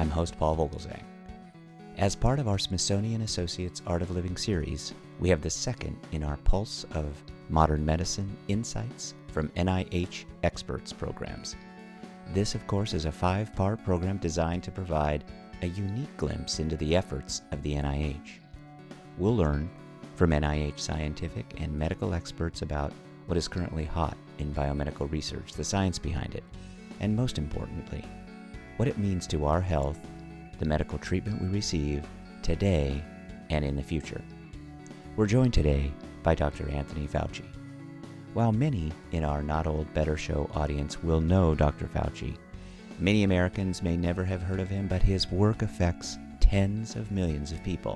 I'm host Paul Vogelzang. As part of our Smithsonian Associates Art of Living series, we have the second in our Pulse of Modern Medicine Insights from NIH Experts programs. This, of course, is a 5-part program designed to provide a unique glimpse into the efforts of the NIH. We'll learn from NIH scientific and medical experts about what is currently hot in biomedical research, the science behind it, and most importantly, what it means to our health, the medical treatment we receive today and in the future. We're joined today by Dr. Anthony Fauci. While many in our Not Old Better Show audience will know Dr. Fauci, many Americans may never have heard of him, but his work affects tens of millions of people.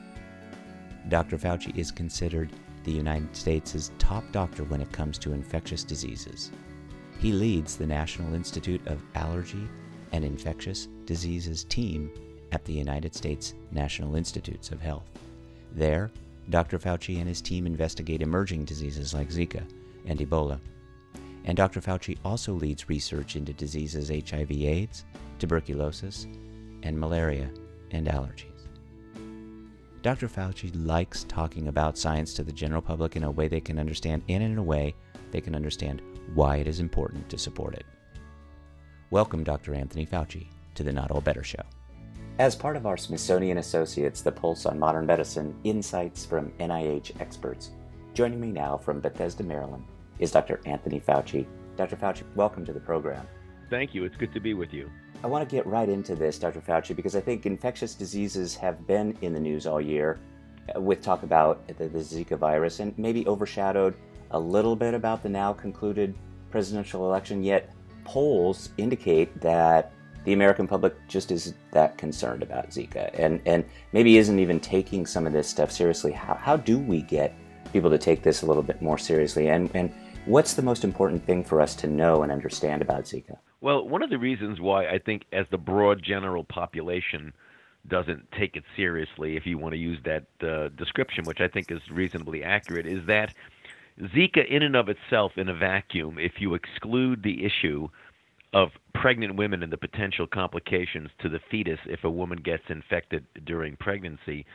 Dr. Fauci is considered the United States' top doctor when it comes to infectious diseases. He leads the National Institute of Allergy and Infectious Diseases team at the United States National Institutes of Health. There, Dr. Fauci and his team investigate emerging diseases like Zika and Ebola. And Dr. Fauci also leads research into diseases HIV/AIDS, tuberculosis, and malaria and allergies. Dr. Fauci likes talking about science to the general public in a way they can understand, and in a way they can understand why it is important to support it. Welcome, Dr. Anthony Fauci, to the Not All Better Show. As part of our Smithsonian Associates, the Pulse on Modern Medicine Insights from NIH Experts, joining me now from Bethesda, Maryland, is Dr. Anthony Fauci. Dr. Fauci, welcome to the program. Thank you. It's good to be with you. I want to get right into this, Dr. Fauci, because I think infectious diseases have been in the news all year with talk about the Zika virus and maybe overshadowed a little bit about the now concluded presidential election, yet polls indicate that the American public just isn't that concerned about Zika and maybe isn't even taking some of this stuff seriously. How do we get people to take this a little bit more seriously? And what's the most important thing for us to know and understand about Zika? Well, one of the reasons why I think as the broad general population doesn't take it seriously, if you want to use that description, which I think is reasonably accurate, is that Zika in and of itself in a vacuum, if you exclude the issue of pregnant women and the potential complications to the fetus if a woman gets infected during pregnancy,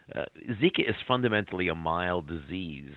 Zika is fundamentally a mild disease.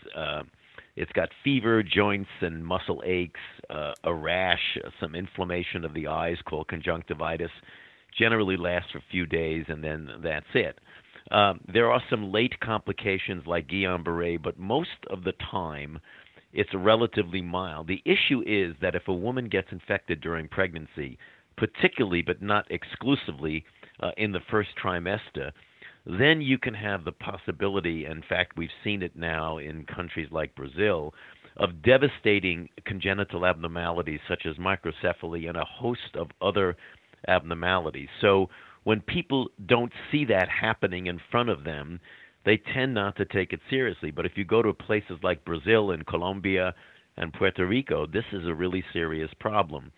It's got fever, joints and muscle aches, a rash, some inflammation of the eyes called conjunctivitis, generally lasts for a few days, and then that's it. There are some late complications like Guillain-Barré, but most of the time it's relatively mild. The issue is that if a woman gets infected during pregnancy, particularly but not exclusively in the first trimester, then you can have the possibility, in fact, we've seen it now in countries like Brazil, of devastating congenital abnormalities such as microcephaly and a host of other abnormalities. So when people don't see that happening in front of them, they tend not to take it seriously. But if you go to places like Brazil and Colombia and Puerto Rico, this is a really serious problem.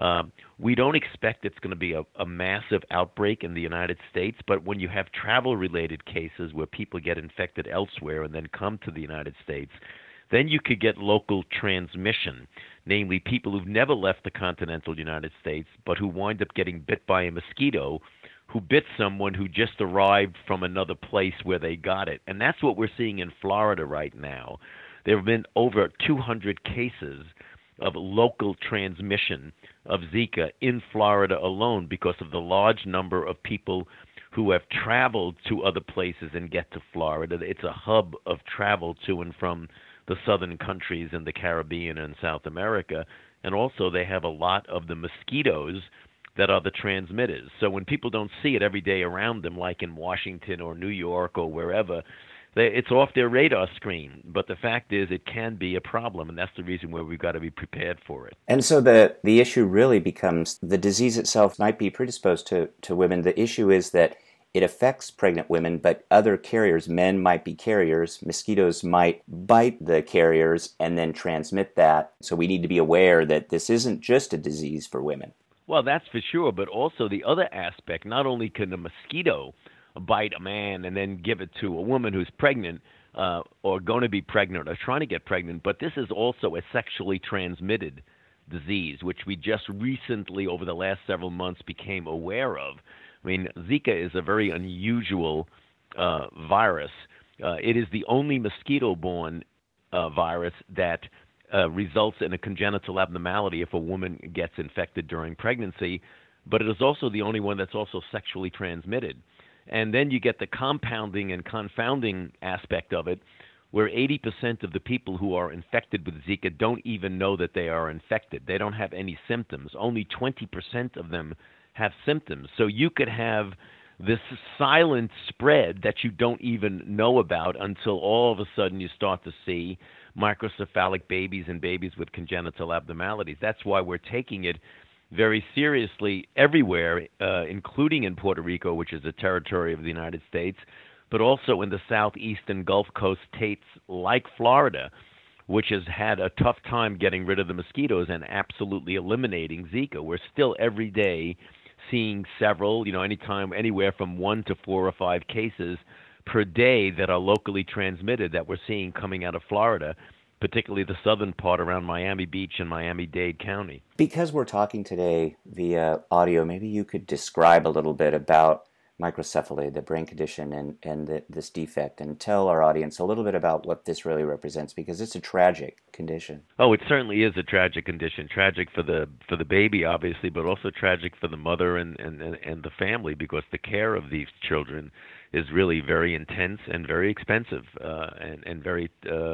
We don't expect it's going to be a massive outbreak in the United States, but when you have travel-related cases where people get infected elsewhere and then come to the United States, then you could get local transmission, namely people who've never left the continental United States, but who wind up getting bit by a mosquito who bit someone who just arrived from another place where they got it. And that's what we're seeing in Florida right now. There have been over 200 cases of local transmission of Zika in Florida alone because of the large number of people who have traveled to other places and get to Florida. It's a hub of travel to and from the southern countries in the Caribbean and South America. And also they have a lot of the mosquitoes that are the transmitters. So when people don't see it every day around them, like in Washington or New York or wherever, it's off their radar screen. But the fact is it can be a problem, and that's the reason why we've got to be prepared for it. And so the issue really becomes the disease itself might be predisposed to women. The issue is that it affects pregnant women, but other carriers, men might be carriers, mosquitoes might bite the carriers and then transmit that. So we need to be aware that this isn't just a disease for women. Well, that's for sure, but also the other aspect, not only can a mosquito bite a man and then give it to a woman who's pregnant or going to be pregnant or trying to get pregnant, but this is also a sexually transmitted disease, which we just recently, over the last several months, became aware of. I mean, Zika is a very unusual virus. It is the only mosquito-borne virus that results in a congenital abnormality if a woman gets infected during pregnancy, but it is also the only one that's also sexually transmitted. And then you get the compounding and confounding aspect of it, where 80% of the people who are infected with Zika don't even know that they are infected. They don't have any symptoms. Only 20% of them have symptoms. So you could have this silent spread that you don't even know about until all of a sudden you start to see microcephalic babies and babies with congenital abnormalities. That's why we're taking it very seriously everywhere, including in Puerto Rico, which is a territory of the United States, but also in the southeastern Gulf Coast states like Florida, which has had a tough time getting rid of the mosquitoes and absolutely eliminating Zika. We're still every day seeing several, anytime, anywhere from 1 to 4 or 5 cases per day that are locally transmitted that we're seeing coming out of Florida, particularly the southern part around Miami Beach and Miami-Dade County. Because we're talking today via audio, maybe you could describe a little bit about microcephaly, the brain condition, and this defect, and tell our audience a little bit about what this really represents, because it's a tragic condition. Oh, it certainly is a tragic condition. Tragic for the baby, obviously, but also tragic for the mother and the family, because the care of these children is really very intense and very expensive, and very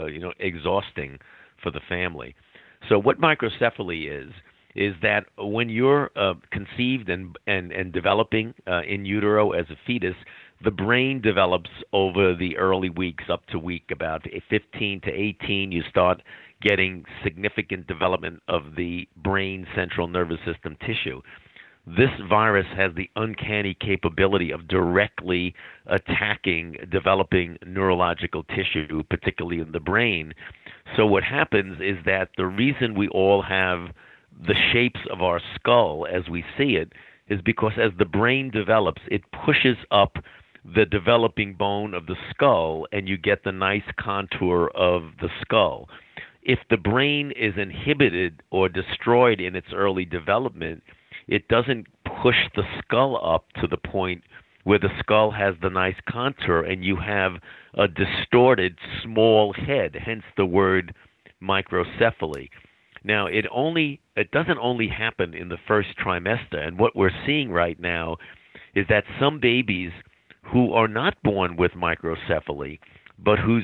exhausting for the family. So what microcephaly is that when you're conceived and developing in utero as a fetus, the brain develops over the early weeks up to week about 15 to 18. You start getting significant development of the brain central nervous system tissue. This virus has the uncanny capability of directly attacking developing neurological tissue, particularly in the brain. So what happens is that the reason we all have the shapes of our skull as we see it is because as the brain develops, it pushes up the developing bone of the skull, and you get the nice contour of the skull. If the brain is inhibited or destroyed in its early development, it doesn't push the skull up to the point where the skull has the nice contour and you have a distorted small head, hence the word microcephaly. Now, it doesn't only happen in the first trimester, and what we're seeing right now is that some babies who are not born with microcephaly, but whose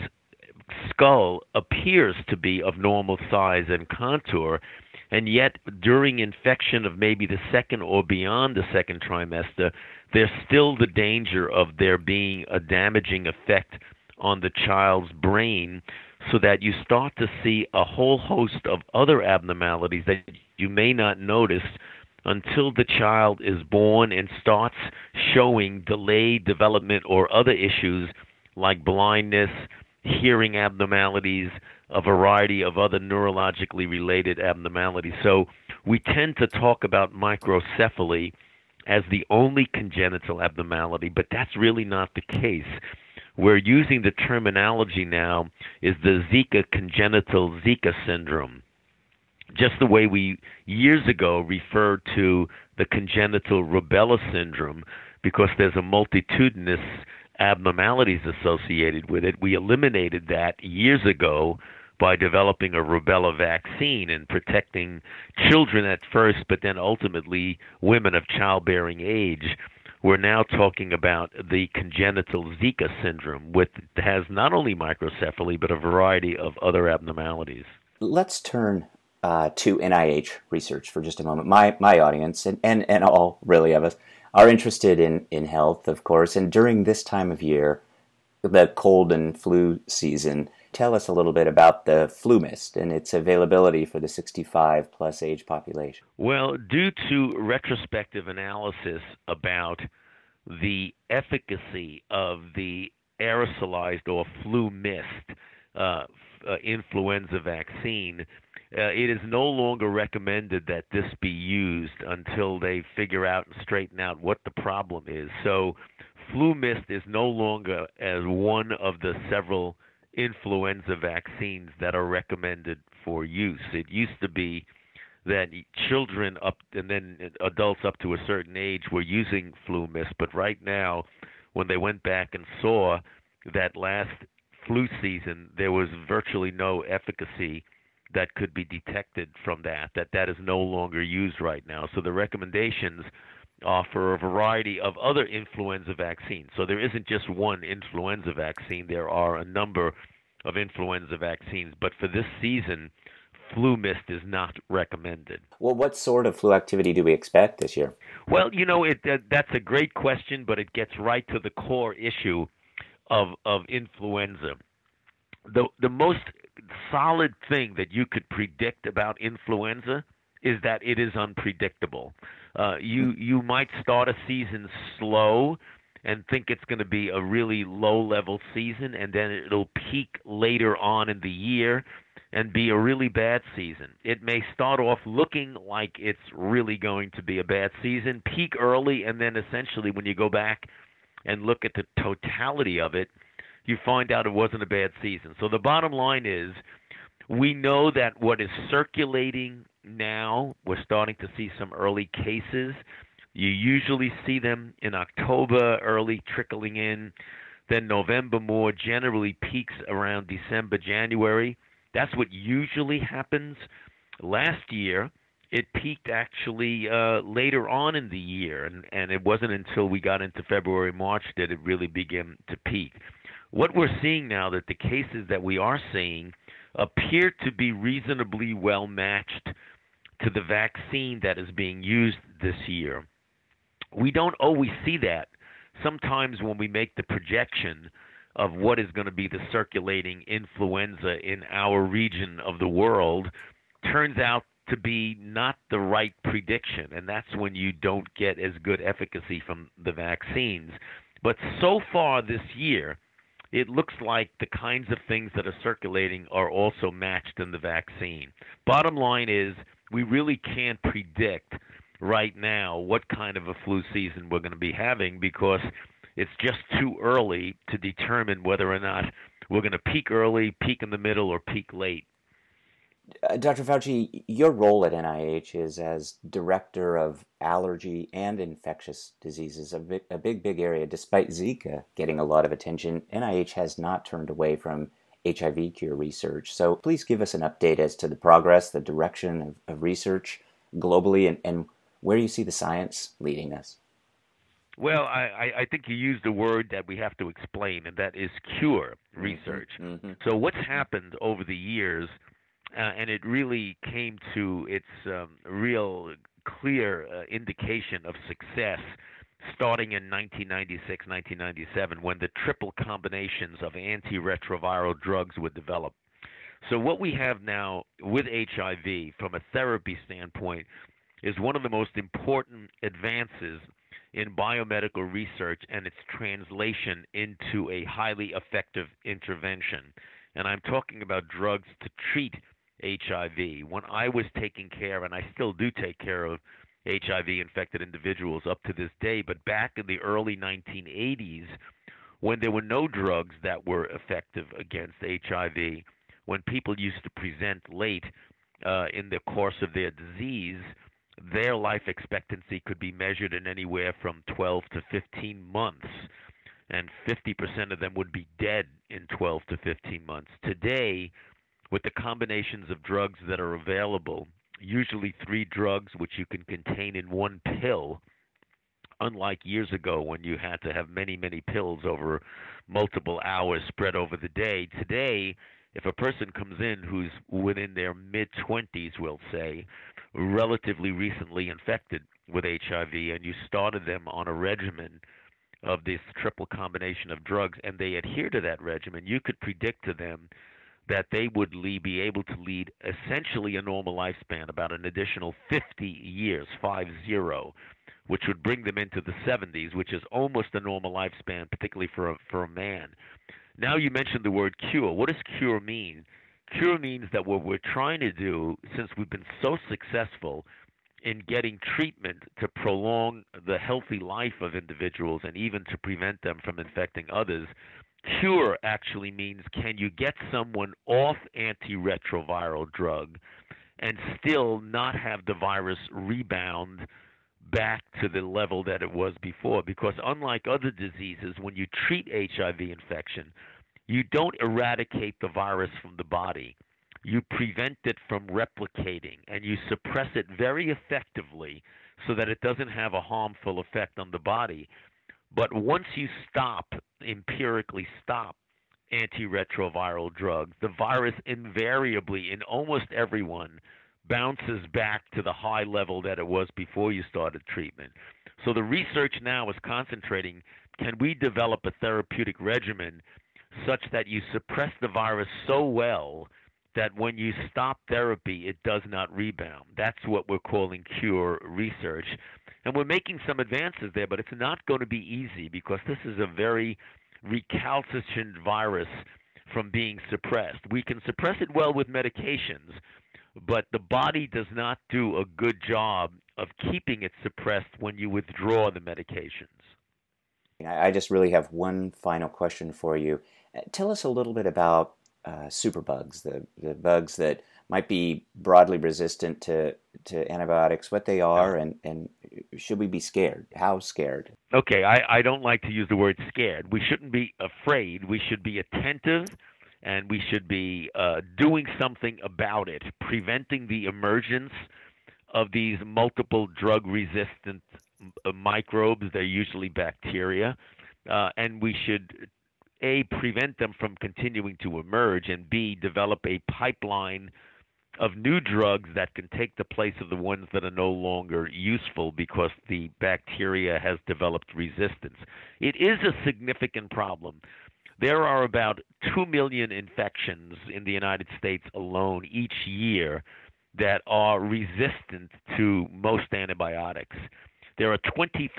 skull appears to be of normal size and contour, and yet during infection of maybe the second or beyond the second trimester, there's still the danger of there being a damaging effect on the child's brain, so that you start to see a whole host of other abnormalities that you may not notice until the child is born and starts showing delayed development or other issues like blindness, hearing abnormalities, a variety of other neurologically related abnormalities. So we tend to talk about microcephaly as the only congenital abnormality, but that's really not the case. We're using the terminology now is the Zika congenital Zika syndrome, just the way we years ago referred to the congenital rubella syndrome, because there's a multitudinous abnormalities associated with it. We eliminated that years ago by developing a rubella vaccine and protecting children at first, but then ultimately women of childbearing age. We're now talking about the congenital Zika syndrome, which has not only microcephaly, but a variety of other abnormalities. Let's turn to NIH research for just a moment. My audience, and all really of us, are interested in health, of course, and during this time of year, the cold and flu season, tell us a little bit about the FluMist and its availability for the 65-plus age population. Well, due to retrospective analysis about the efficacy of the aerosolized or FluMist influenza vaccine, it is no longer recommended that this be used until they figure out and straighten out what the problem is. So FluMist is no longer as one of the several influenza vaccines that are recommended for use. It used to be that children up and then adults up to a certain age were using flu mist, but right now, when they went back and saw that last flu season, there was virtually no efficacy that could be detected from that is no longer used right now. So the recommendations are for a variety of other influenza vaccines. So there isn't just one influenza vaccine. There are a number of influenza vaccines. But for this season, flu mist is not recommended. Well, what sort of flu activity do we expect this year? Well, that's a great question, but it gets right to the core issue of influenza. The most solid thing that you could predict about influenza is that it is unpredictable. You might start a season slow and think it's going to be a really low level season, and then it'll peak later on in the year and be a really bad season. It may start off looking like it's really going to be a bad season, peak early, and then essentially when you go back and look at the totality of it, you find out it wasn't a bad season. So the bottom line is we know that what is circulating now, we're starting to see some early cases. You usually see them in October, early trickling in, then November more, generally peaks around December, January. That's what usually happens. Last year, it peaked actually later on in the year, and it wasn't until we got into February, March that it really began to peak. What we're seeing now, that the cases that we are seeing appear to be reasonably well matched to the vaccine that is being used this year. We don't always see that. Sometimes when we make the projection of what is going to be the circulating influenza in our region of the world, turns out to be not the right prediction, and that's when you don't get as good efficacy from the vaccines. But so far this year, it looks like the kinds of things that are circulating are also matched in the vaccine. Bottom line is, we really can't predict right now what kind of a flu season we're going to be having, because it's just too early to determine whether or not we're going to peak early, peak in the middle, or peak late. Dr. Fauci, your role at NIH is as director of allergy and infectious diseases, a big area. Despite Zika getting a lot of attention, NIH has not turned away from HIV cure research. So please give us an update as to the progress, the direction of research globally, and where you see the science leading us. Well, I think you used a word that we have to explain, and that is cure research. Mm-hmm. So what's happened over the years, and it really came to its real clear indication of success starting in 1996, 1997, when the triple combinations of antiretroviral drugs were developed. So what we have now with HIV from a therapy standpoint is one of the most important advances in biomedical research and its translation into a highly effective intervention. And I'm talking about drugs to treat HIV. When I was taking care, and I still do take care of HIV-infected individuals up to this day, but back in the early 1980s, when there were no drugs that were effective against HIV, when people used to present late in the course of their disease, their life expectancy could be measured in anywhere from 12 to 15 months, and 50% of them would be dead in 12 to 15 months. Today, with the combinations of drugs that are available, usually 3 drugs which you can contain in one pill, unlike years ago when you had to have many, many pills over multiple hours spread over the day. Today, if a person comes in who's within their mid-20s, we'll say, relatively recently infected with HIV, and you started them on a regimen of this triple combination of drugs, and they adhere to that regimen, you could predict to them that they would be able to lead essentially a normal lifespan, about an additional 50 years, 50, which would bring them into the 70s, which is almost a normal lifespan, particularly for a man. Now you mentioned the word cure. What does cure mean? Cure means that what we're trying to do, since we've been so successful in getting treatment to prolong the healthy life of individuals and even to prevent them from infecting others, cure actually means, can you get someone off antiretroviral drug and still not have the virus rebound back to the level that it was before. Because unlike other diseases, when you treat HIV infection, you don't eradicate the virus from the body. You prevent it from replicating, and you suppress it very effectively so that it doesn't have a harmful effect on the body. But once you empirically stop antiretroviral drugs, the virus invariably, in almost everyone, bounces back to the high level that it was before you started treatment. So the research now is concentrating, can we develop a therapeutic regimen such that you suppress the virus so well that when you stop therapy, it does not rebound? That's what we're calling cure research. And we're making some advances there, but it's not going to be easy because this is a very recalcitrant virus from being suppressed. We can suppress it well with medications, but the body does not do a good job of keeping it suppressed when you withdraw the medications. I just really have one final question for you. Tell us a little bit about superbugs, the bugs that might be broadly resistant to antibiotics, what they are, and should we be scared? How scared? Okay, I don't like to use the word scared. We shouldn't be afraid. We should be attentive, and we should be doing something about it, preventing the emergence of these multiple drug-resistant microbes. They're usually bacteria, and we should, A, prevent them from continuing to emerge, and B, develop a pipeline of new drugs that can take the place of the ones that are no longer useful because the bacteria has developed resistance. It is a significant problem. There are about 2 million infections in the United States alone each year that are resistant to most antibiotics. There are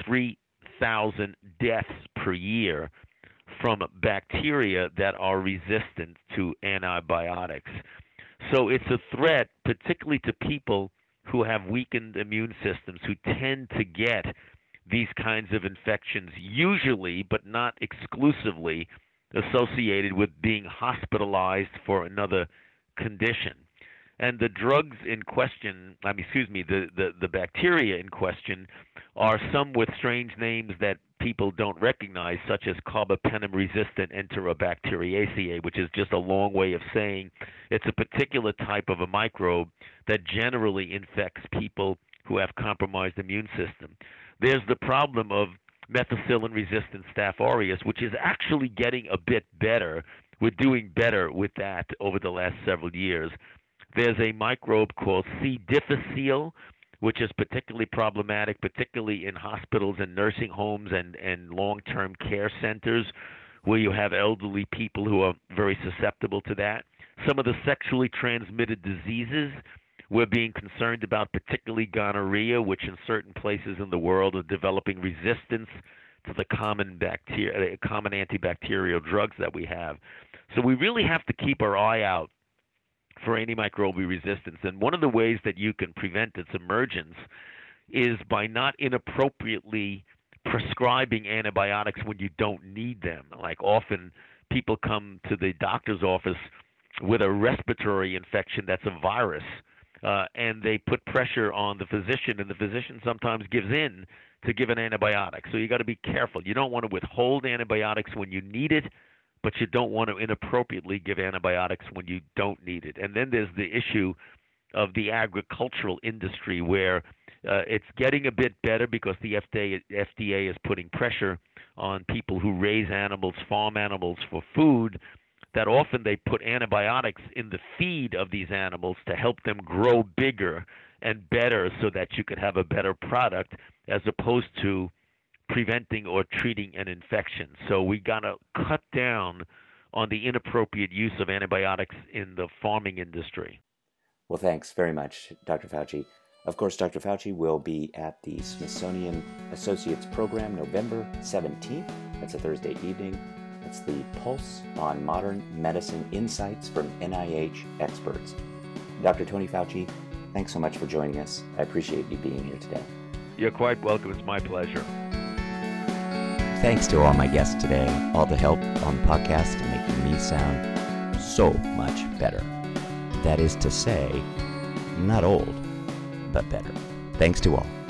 23,000 deaths per year from bacteria that are resistant to antibiotics. So it's a threat, particularly to people who have weakened immune systems, who tend to get these kinds of infections, usually, but not exclusively, associated with being hospitalized for another condition. And the drugs in question, the bacteria in question are some with strange names that people don't recognize, such as carbapenem-resistant Enterobacteriaceae, which is just a long way of saying it's a particular type of a microbe that generally infects people who have compromised immune system. There's the problem of methicillin-resistant Staph aureus, which is actually getting a bit better. We're doing better with that over the last several years. There's a microbe called C. difficile, which is particularly problematic, particularly in hospitals and nursing homes and long-term care centers where you have elderly people who are very susceptible to that. Some of the sexually transmitted diseases we're being concerned about, particularly gonorrhea, which in certain places in the world are developing resistance to the common antibacterial drugs that we have. So we really have to keep our eye out for antimicrobial resistance. And one of the ways that you can prevent its emergence is by not inappropriately prescribing antibiotics when you don't need them. Like often people come to the doctor's office with a respiratory infection that's a virus, and they put pressure on the physician, and the physician sometimes gives in to give an antibiotic. So you got to be careful. You don't want to withhold antibiotics when you need it, but you don't want to inappropriately give antibiotics when you don't need it. And then there's the issue of the agricultural industry where it's getting a bit better because the FDA is putting pressure on people who raise animals, farm animals for food, that often they put antibiotics in the feed of these animals to help them grow bigger and better so that you could have a better product as opposed to preventing or treating an infection. So we got to cut down on the inappropriate use of antibiotics in the farming industry. Well, thanks very much, Dr. Fauci. Of course, Dr. Fauci will be at the Smithsonian Associates Program November 17th. That's a Thursday evening. It's the Pulse on Modern Medicine Insights from NIH Experts. Dr. Tony Fauci, thanks so much for joining us. I appreciate you being here today. You're quite welcome. It's my pleasure. Thanks to all my guests today, all the help on the podcast and making me sound so much better. That is to say, Not old, but better. Thanks to all.